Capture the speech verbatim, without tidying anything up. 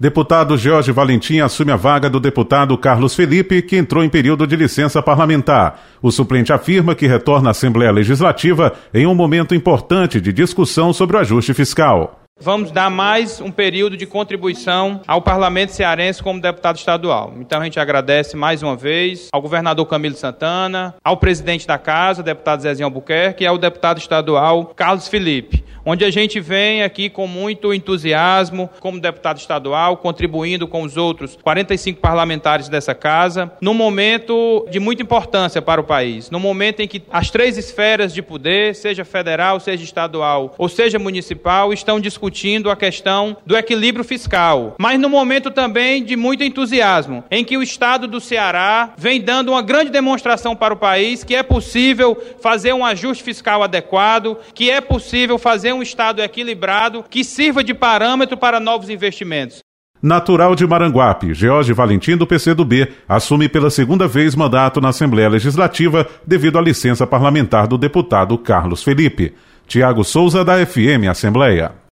Deputado Jorge Valentim assume a vaga do deputado Carlos Felipe, que entrou em período de licença parlamentar. O suplente afirma que retorna à Assembleia Legislativa em um momento importante de discussão sobre o ajuste fiscal. Vamos dar mais um período de contribuição ao Parlamento cearense como deputado estadual. Então a gente agradece mais uma vez ao governador Camilo Santana, ao presidente da casa, deputado Zezinho Albuquerque, e ao deputado estadual Carlos Felipe, onde a gente vem aqui com muito entusiasmo como deputado estadual, contribuindo com os outros quarenta e cinco parlamentares dessa casa, num momento de muita importância para o país, num momento em que as três esferas de poder, seja federal, seja estadual ou seja municipal, estão discutindo discutindo a questão do equilíbrio fiscal, mas no momento também de muito entusiasmo, em que o Estado do Ceará vem dando uma grande demonstração para o país que é possível fazer um ajuste fiscal adequado, que é possível fazer um Estado equilibrado, que sirva de parâmetro para novos investimentos. Natural de Maranguape, Jorge Valentim, do P C do B, assume pela segunda vez mandato na Assembleia Legislativa devido à licença parlamentar do deputado Carlos Felipe. Tiago Souza, da F M Assembleia.